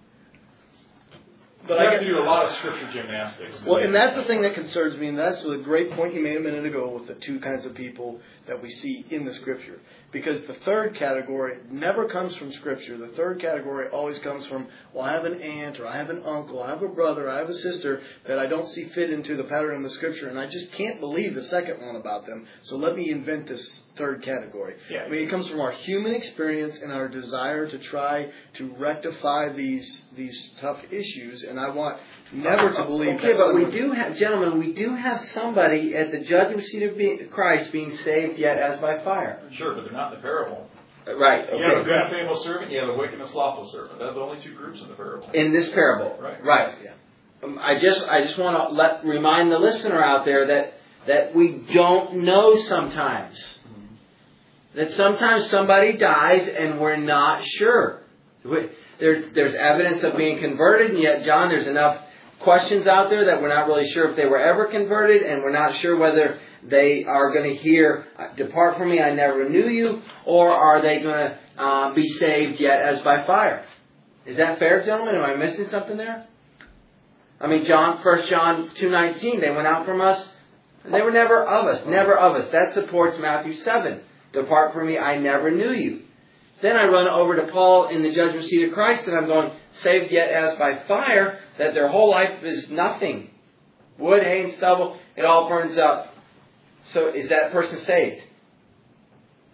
But I have to do a lot of scripture gymnastics. Well, and that's the thing that concerns me, and that's the great point you made a minute ago with the two kinds of people that we see in the Scripture. Because the third category never comes from Scripture. The third category always comes from, well, I have an aunt, or I have an uncle, I have a brother, I have a sister that I don't see fit into the pattern of the Scripture, and I just can't believe the second one about them. So let me invent this third category. Yeah. I mean, it comes from our human experience and our desire to try to rectify these these tough issues, and I want never to believe Okay, that but we someone- do have, gentlemen, we do have somebody at the judgment seat of be- Christ being saved yet as by fire. Sure, but they're not in the parable. Uh, Right, You have a okay. good and faithful servant, you have a wicked and slothful servant. They're the only two groups in the parable. In this parable. Right. Right. Yeah. Um, I just I just want to let remind the listener out there that, that we don't know sometimes. That sometimes somebody dies and we're not sure. We, there's there's evidence of being converted, and yet, John, there's enough questions out there that we're not really sure if they were ever converted, and we're not sure whether they are going to hear, "Depart from me, I never knew you," or are they going to uh, be saved yet as by fire. Is that fair, gentlemen? Am I missing something there? I mean, John, First John two nineteen, they went out from us, and they were never of us, never of us. That supports Matthew seven. Depart from me, I never knew you. Then I run over to Paul in the judgment seat of Christ, and I'm going, saved yet as by fire, that their whole life is nothing. Wood, hay, and stubble, it all burns up. So is that person saved?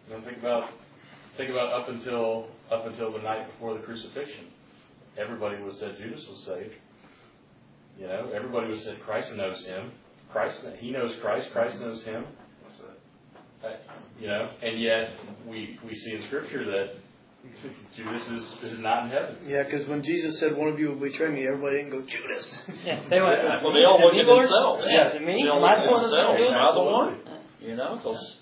You know, think about think about up until up until the night before the crucifixion. Everybody was said Judas was saved. You know, everybody was said Christ knows him. Christ, he knows Christ. Christ knows him. Uh, you know, and yet we we see in Scripture that Judas is, is not in heaven. Yeah, because when Jesus said one of you will betray me, everybody didn't go, Judas. Yeah, they went, Yeah. Well, they all look at themselves. Yeah, to me, They all my look at point of themselves. view. Am I the one? Absolutely. You know, because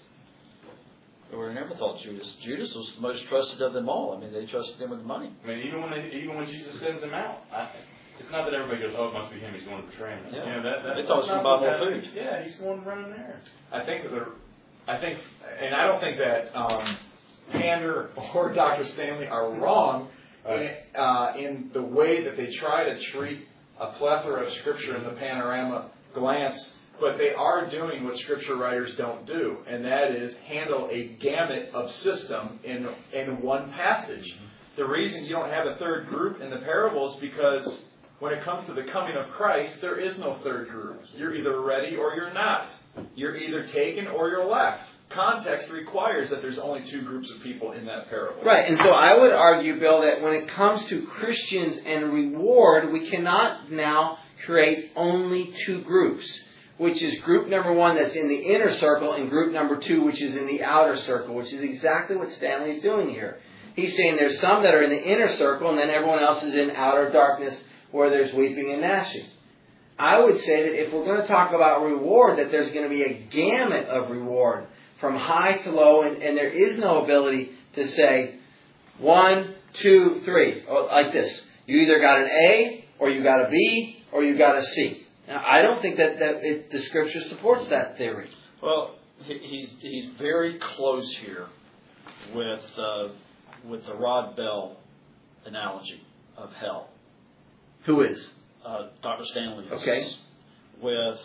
they were never thought Judas. Judas was the most trusted of them all. I mean, they trusted him with money. I mean, even when they, even when Jesus sends him out, I, it's not that everybody goes, "Oh, it must be him. He's going to betray him." Yeah. You know, that, that, They thought he was that's going to not buy what's more happening. food. Yeah, he's going to run in there. I think that the, I think, and I don't think that um, Pander or Doctor Stanley are wrong in, uh, in the way that they try to treat a plethora of Scripture in the panorama glance, but they are doing what Scripture writers don't do, and that is handle a gamut of system in in one passage. The reason you don't have a third group in the parable is because when it comes to the coming of Christ, there is no third group. You're either ready or you're not. You're either taken or you're left. Context requires that there's only two groups of people in that parable. Right, and so I would argue, Bill, that when it comes to Christians and reward, we cannot now create only two groups, which is group number one that's in the inner circle and group number two which is in the outer circle, which is exactly what Stanley is doing here. He's saying there's some that are in the inner circle and then everyone else is in outer darkness where there's weeping and gnashing. I would say that if we're going to talk about reward, that there's going to be a gamut of reward from high to low, and, and there is no ability to say one, two, three, like this. You either got an A, or you got a B, or you got a C. Now, I don't think that, that it, the Scripture supports that theory. Well, he- he's he's very close here with uh, with the Rod Bell analogy of hell. Who is? Uh, Doctor Stanley is. Okay. With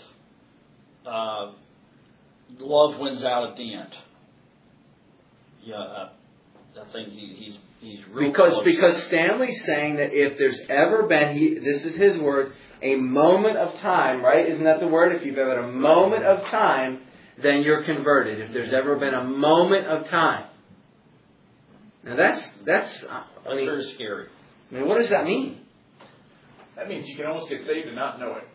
uh, love wins out at the end. Yeah, uh, I think he, he's he's real Because close. because Stanley's saying that if there's ever been, he, this is his word, a moment of time, right? Isn't that the word? If you've ever had a moment of time, then you're converted. If there's ever been a moment of time. Now that's, that's, I That's mean, very scary. I mean, what does that mean? That means you can almost get saved and not know it.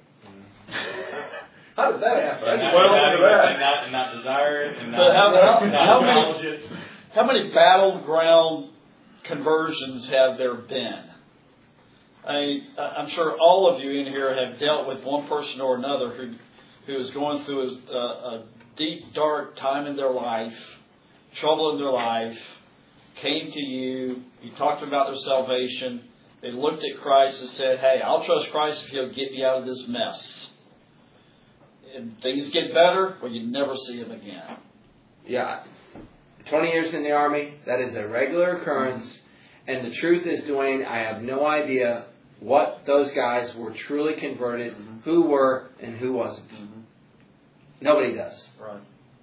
How did that happen? I And just not, went and over not, that. and not, and not desire it, and But not, how- how- and not how many- acknowledge it. How many battleground conversions have there been? I, I'm sure all of you in here have dealt with one person or another who who is going through a, a deep, dark time in their life, trouble in their life, came to you, you talked about their salvation, they looked at Christ and said, hey, I'll trust Christ if he'll get me out of this mess. And things get better, or you never see him again. Yeah. twenty years in the Army, that is a regular occurrence. And the truth is, Dwayne, I have no idea what those guys were truly converted, Mm-hmm. who were and who wasn't. Mm-hmm. Nobody does. Right.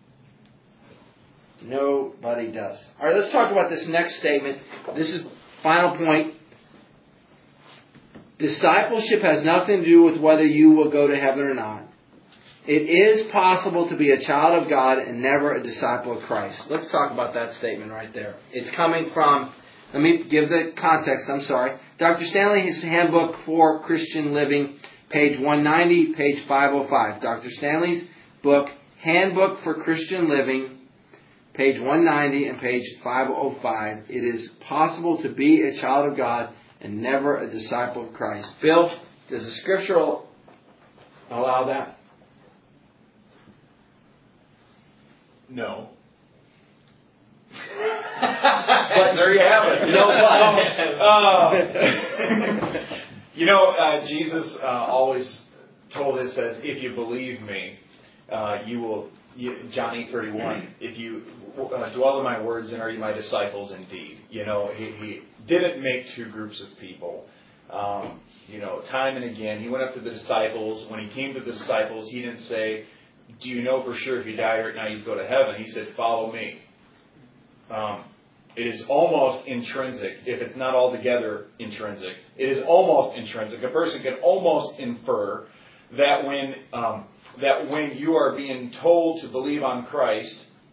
Nobody does. All right, let's talk about this next statement. This is final point. Discipleship has nothing to do with whether you will go to heaven or not. It is possible to be a child of God and never a disciple of Christ. Let's talk about that statement right there. It's coming from, let me give the context, I'm sorry. Doctor Stanley's Handbook for Christian Living, page one ninety, page five oh five. Doctor Stanley's book, Handbook for Christian Living, page one ninety and page five oh five. It is possible to be a child of God and never a disciple of Christ. Bill, does the Scripture allow that? No. But there you have it. No, Uh, you know, uh, Jesus uh, always told us that if you believe me, uh, you will. You, John eight thirty-one. If you uh, dwell in my words, and are you my disciples indeed? You know, he, he didn't make two groups of people. Um, you know, time and again, he went up to the disciples. When he came to the disciples, he didn't say, do you know for sure if you die right now you'd go to heaven? He said, follow me. Um, it is almost intrinsic, if it's not altogether intrinsic. It is almost intrinsic. A person can almost infer that when um, that when you are being told to believe on Christ,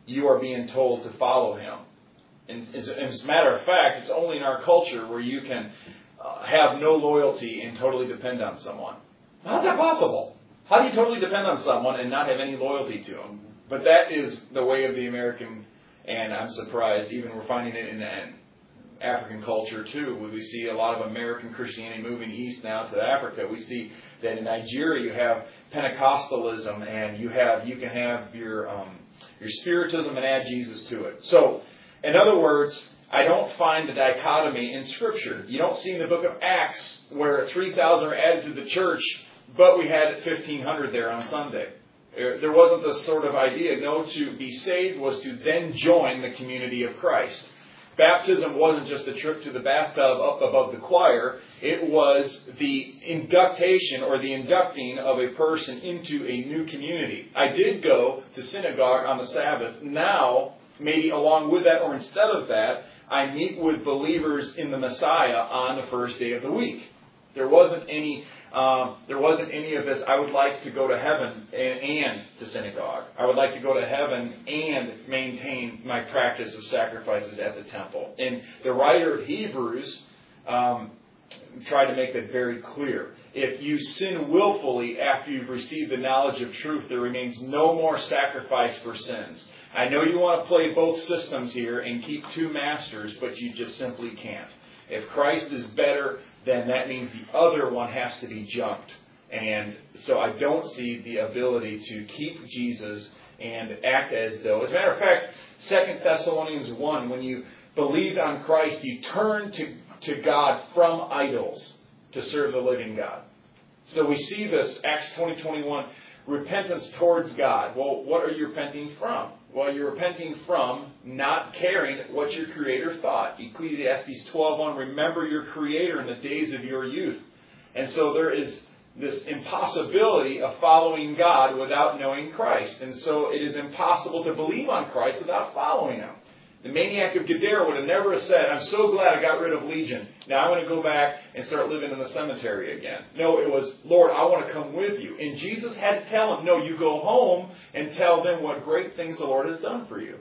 you are being told to follow him. And as, as a matter of fact, it's only in our culture where you can uh, have no loyalty and totally depend on someone. How's that possible? How do you totally depend on someone and not have any loyalty to them? But that is the way of the American, and I'm surprised, even we're finding it in the African culture too. We see a lot of American Christianity moving east now to Africa. We see that in Nigeria you have Pentecostalism, and you have you can have your um, your spiritism and add Jesus to it. So, in other words, I don't find the dichotomy in Scripture. You don't see in the book of Acts where three thousand are added to the church, but we had fifteen hundred there on Sunday. There wasn't this sort of idea. No, to be saved was to then join the community of Christ. Baptism wasn't just a trip to the bathtub up above the choir. It was the inductation or the inducting of a person into a new community. I did go to synagogue on the Sabbath. Now, maybe along with that or instead of that, I meet with believers in the Messiah on the first day of the week. There wasn't any... Um, there wasn't any of this, I would like to go to heaven and, and to synagogue. I would like to go to heaven and maintain my practice of sacrifices at the temple. And the writer of Hebrews um, tried to make that very clear. If you sin willfully after you've received the knowledge of truth, there remains no more sacrifice for sins. I know you want to play both systems here and keep two masters, but you just simply can't. If Christ is better, then that means the other one has to be junked. And so I don't see the ability to keep Jesus and act as though. As a matter of fact, Second Thessalonians one, when you believed on Christ, you turned to, to God from idols to serve the living God. So we see this, Acts twenty twenty-one, repentance towards God. Well, what are you repenting from? Well, you're repenting from not caring what your Creator thought. Ecclesiastes twelve one, remember your Creator in the days of your youth. And so there is this impossibility of following God without knowing Christ. And so it is impossible to believe on Christ without following Him. The maniac of Gadara would have never said, I'm so glad I got rid of Legion. Now I want to go back and start living in the cemetery again. No, it was, Lord, I want to come with you. And Jesus had to tell him, no, you go home and tell them what great things the Lord has done for you.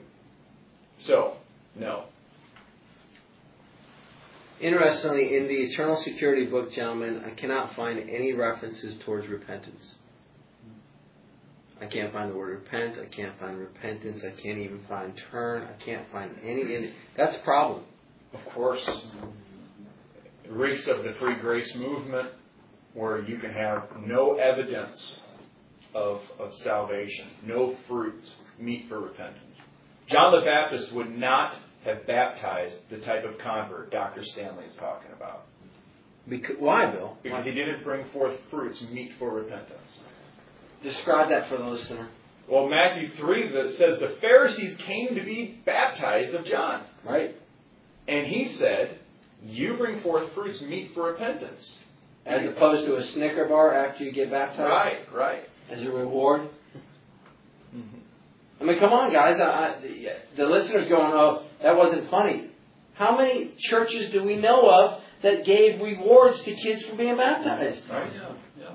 So, no. Interestingly, in the Eternal Security book, gentlemen, I cannot find any references towards repentance. I can't find the word repent. I can't find repentance. I can't even find turn. I can't find any. That's a problem. Of course, it reeks of the free grace movement where you can have no evidence of, of salvation, no fruit, meet for repentance. John the Baptist would not have baptized the type of convert Doctor Stanley is talking about. Because, why, Bill? Because he didn't bring forth fruits meet for repentance. Describe that for the listener. Well, Matthew three that says the Pharisees came to be baptized of John. Right. And he said, you bring forth fruits meet for repentance. As opposed to a Snicker bar after you get baptized? Right, right. As a reward? Mm-hmm. I mean, come on, guys. I, I, the, the listener's going, oh, that wasn't funny. How many churches do we know of that gave rewards to kids for being baptized? Right, yeah, yeah.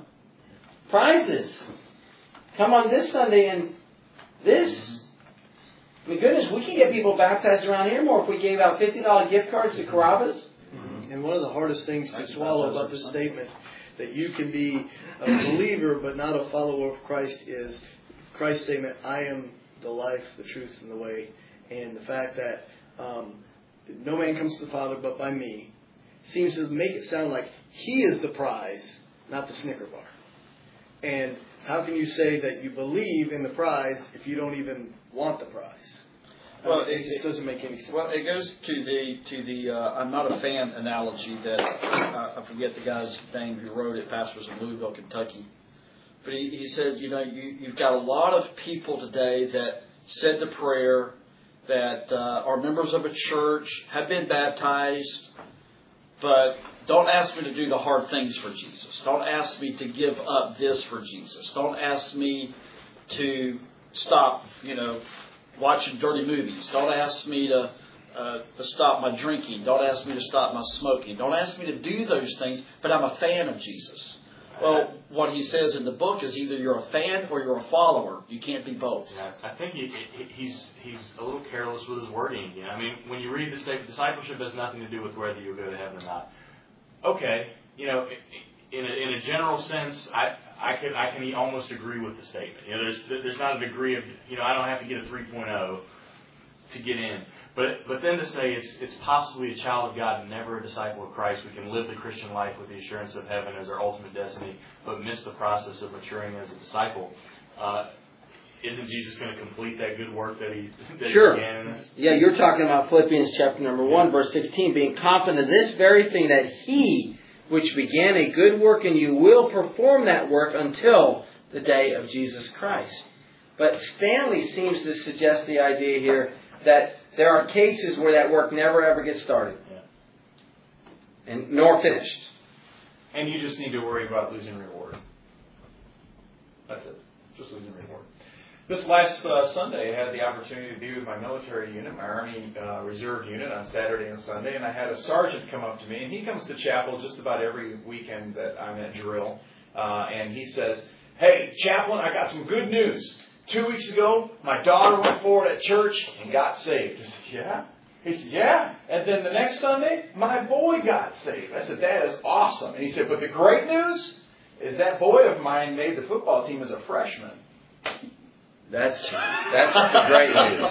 Prizes. Come on this Sunday and this. I mean, goodness, we can get people baptized around here more if we gave out fifty dollars gift cards to Carrabba's. Mm-hmm. And one of the hardest things to swallow about this statement that you can be a believer but not a follower of Christ is Christ's statement, I am the life, the truth, and the way. And the fact that um, no man comes to the Father but by me seems to make it sound like He is the prize, not the Snicker bar. And how can you say that you believe in the prize if you don't even want the prize? Well, I mean, it, it just doesn't make any sense. Well, it goes to the to the uh, I'm not a fan analogy that uh, I forget the guy's name who wrote it. Pastor was in Louisville, Kentucky, but he, he said, you know, you, you've got a lot of people today that said the prayer, that uh, are members of a church, have been baptized, but don't ask me to do the hard things for Jesus. Don't ask me to give up this for Jesus. Don't ask me to stop, you know, watching dirty movies. Don't ask me to uh, to stop my drinking. Don't ask me to stop my smoking. Don't ask me to do those things, but I'm a fan of Jesus. Well, what he says in the book is either you're a fan or you're a follower. You can't be both. Yeah, I think he, he, he's he's a little careless with his wording. You know, I mean, when you read the statement, discipleship has nothing to do with whether you'll go to heaven or not. Okay, you know, in a, in a general sense, I I can I can almost agree with the statement. You know, there's there's not a degree of, you know, I don't have to get a three point oh to get in. But but then to say it's it's possibly a child of God and never a disciple of Christ, we can live the Christian life with the assurance of heaven as our ultimate destiny, but miss the process of maturing as a disciple. Uh, isn't Jesus going to complete that good work that he, that sure. he began in us? Yeah, you're talking about Philippians chapter number one, verse sixteen, being confident of this very thing, that he which began a good work in you will perform that work until the day of Jesus Christ. But Stanley seems to suggest the idea here that there are cases where that work never ever gets started. Yeah. And nor finished. And you just need to worry about losing reward. That's it. Just losing reward. This last uh, Sunday, I had the opportunity to be with my military unit, my Army uh, Reserve unit, on Saturday and Sunday, and I had a sergeant come up to me, and he comes to chapel just about every weekend that I'm at drill, uh, and he says, "Hey, chaplain, I got some good news. Two weeks ago, my daughter went forward at church and got saved." I said, "Yeah?" He said, "Yeah." And then the next Sunday, my boy got saved. I said, "That is awesome." And he said, "But the great news is that boy of mine made the football team as a freshman." That's that's the great news.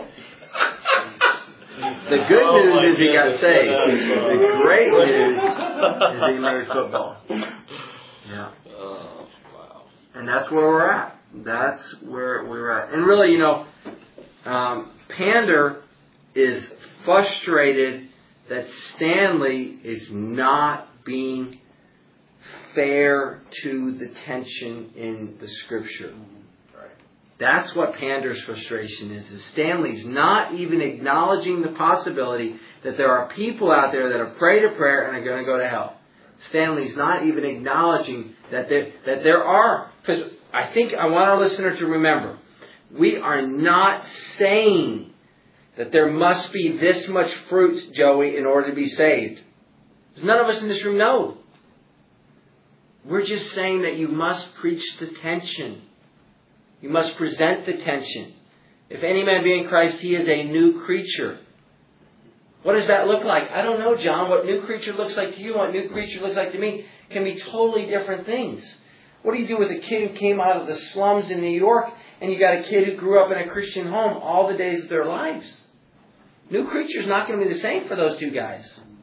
The good Oh, news is he got goodness. saved. That's, uh, The great news is he made football. Yeah. Oh, wow. And that's where we're at. That's where we're at. And really, you know, um, Pander is frustrated that Stanley is not being fair to the tension in the Scripture. That's what Pander's frustration is, is Stanley's not even acknowledging the possibility that there are people out there that have prayed a prayer and are going to go to hell. Stanley's not even acknowledging that there, that there are, because I think I want our listener to remember, we are not saying that there must be this much fruit, Joey, in order to be saved. Because none of us in this room know. We're just saying that you must preach the tension. You must present the tension. If any man be in Christ, he is a new creature. What does that look like? I don't know, John. What new creature looks like to you, what new creature looks like to me, can be totally different things. What do you do with a kid who came out of the slums in New York, and you got a kid who grew up in a Christian home all the days of their lives? New creature is not going to be the same for those two guys.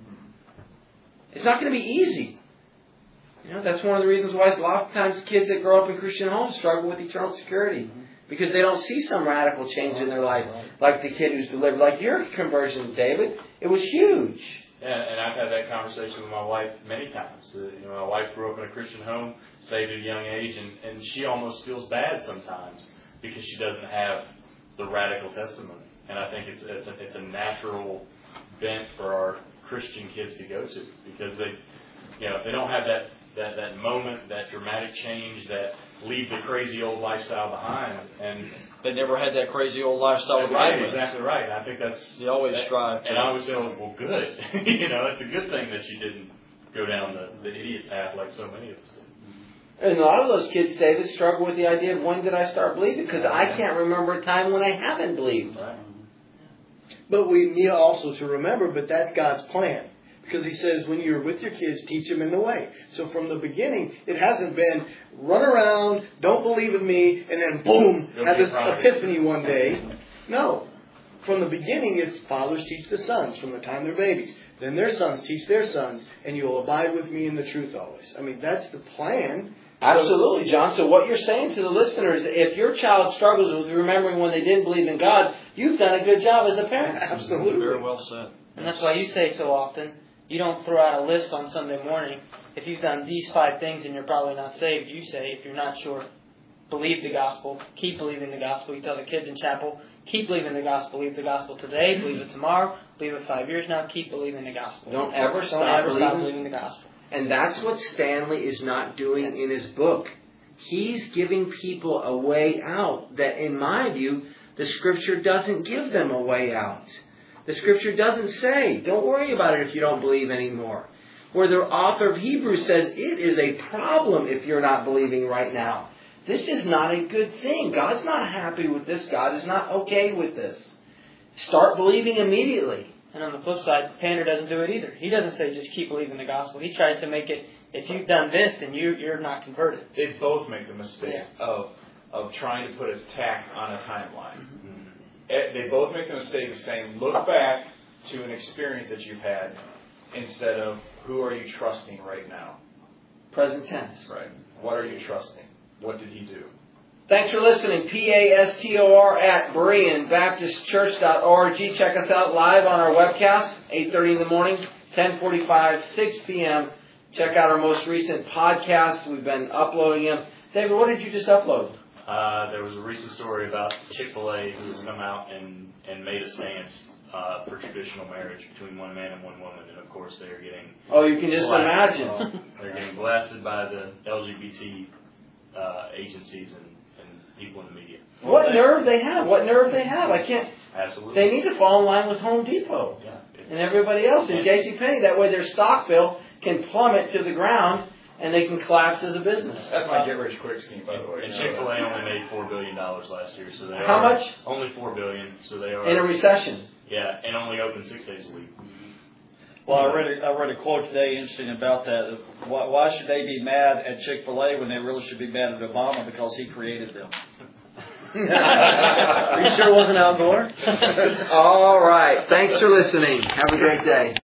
It's not going to be easy. You know, that's one of the reasons why a lot of times kids that grow up in Christian homes struggle with eternal security. Because they don't see some radical change in their life. Like the kid who's delivered. Like your conversion, David. It was huge. Yeah, and I've had that conversation with my wife many times. Uh, you know, my wife grew up in a Christian home, saved at a young age, and, and she almost feels bad sometimes because she doesn't have the radical testimony. And I think it's it's a, it's a natural bent for our Christian kids to go to because they, you know, they don't have that. That, that moment, that dramatic change, that leave the crazy old lifestyle behind, and They never had that crazy old lifestyle. right, exactly right. And I think that's they always that, strive. To. And I always say, well, good. you know, it's a good thing that you didn't go down the, the idiot path like so many of us did. And a lot of those kids, David, struggle with the idea of when did I start believing? Because I can't remember a time when I haven't believed. Right. But we need also to remember, but that's God's plan. Because he says when you're with your kids, teach them in the way. So from the beginning, it hasn't been run around, don't believe in me, and then boom, You'll have be this proud. epiphany one day. No. From the beginning, it's fathers teach the sons from the time they're babies. Then their sons teach their sons, and you'll abide with me in the truth always. I mean, that's the plan. Absolutely, John. So what you're saying to the listeners, if your child struggles with remembering when they didn't believe in God, you've done a good job as a parent. Absolutely. Very well said. And that's why you say so often, you don't throw out a list on Sunday morning. If you've done these five things and you're probably not saved, you say, if you're not sure, believe the gospel. Keep believing the gospel. You tell the kids in chapel, keep believing the gospel. Believe the gospel today. Believe it tomorrow. Believe it five years now. Keep believing the gospel. Don't ever Don't stop ever believing. stop believing the gospel. And that's what Stanley is not doing in his book. He's giving people a way out that, in my view, the Scripture doesn't give them a way out. The Scripture doesn't say, don't worry about it if you don't believe anymore. where the author of Hebrews says it is a problem if you're not believing right now. This is not a good thing. God's not happy with this. God is not okay with this. Start believing immediately. And on the flip side, Pander doesn't do it either. He doesn't say just keep believing the gospel. He tries to make it, if you've done this, then you, you're not converted. They both make the mistake Yeah. of of trying to put a tack on a timeline. Mm-hmm. They both make the mistake of saying, look back to an experience that you've had instead of who are you trusting right now. Present tense. Right. What are you trusting? What did he do? Thanks for listening. P A S T O R at Berean Baptist Church dot org. Check us out live on our webcast, eight thirty in the morning, ten forty-five, six p.m. Check out our most recent podcast. We've been uploading them. David, what did you just upload? Uh, there was a recent story about Chick-fil-A who has come out and, and made a stance uh, for traditional marriage between one man and one woman. And, of course, they're getting... Oh, you can just blasted. imagine. They're getting blasted by the L G B T uh, agencies and, and people in the media. What nerve they have. What nerve they have. I can't... Absolutely. They need to fall in line with Home Depot Yeah. It, and everybody else. And JCPenney, that way their stock bill can plummet to the ground and they can collapse as a business. That's my get-rich quick scheme, by the way. and Chick-fil-A only made four billion dollars last year. So they How are much? Only four billion dollars. So they are... In a recession. Yeah, and only open six days a week. Well, I read a, I read a quote today interesting about that. Why, why should they be mad at Chick-fil-A when they really should be mad at Obama because he created them? Are you sure it wasn't Al Gore? All right. Thanks for listening. Have a great day.